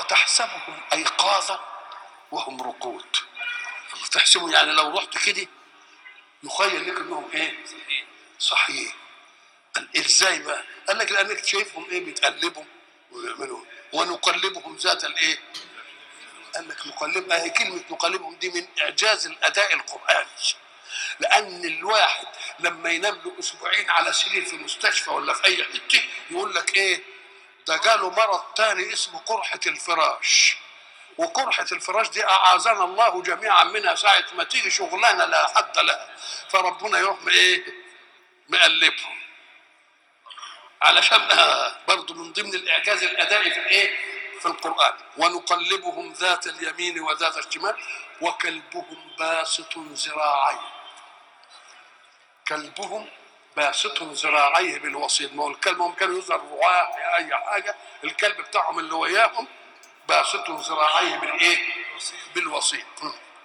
وتحسبهم ايقاظا وهم رقود. تحسبوا يعني لو رحت كده يخيل لك انهم ايه؟ صحيح. قال ازاي بقى؟ قال لك لانك شايفهم ايه؟ بيتقلبوا ويعملوا. ونقلبهم ذات الايه؟ قال لك نقلبها. هي كلمه نقلبهم دي من اعجاز الاداء القراني، لان الواحد لما ينام له اسبوعين على سرير في مستشفى ولا في اي حته يقول لك ايه؟ ده جاله مرض تاني اسمه قرحه الفراش. وقرحة الفراش دي أعاذنا الله جميعا منها ساعة ما تيجي شغلانة لا حد لها، فربنا يروح ايه؟ مقلبهم. علشان برضو من ضمن الإعجاز الأدائي في الايه؟ في القرآن. ونقلبهم ذات اليمين وذات الشمال وكلبهم باسط ذراعيه. كلبهم باسط ذراعيه بالوسيط. ما هو الكلب هم كانوا يظهر رعاة أي حاجة، الكلب بتاعهم اللي وياهم باسط ذراعيه بالايه؟ بالوسيط.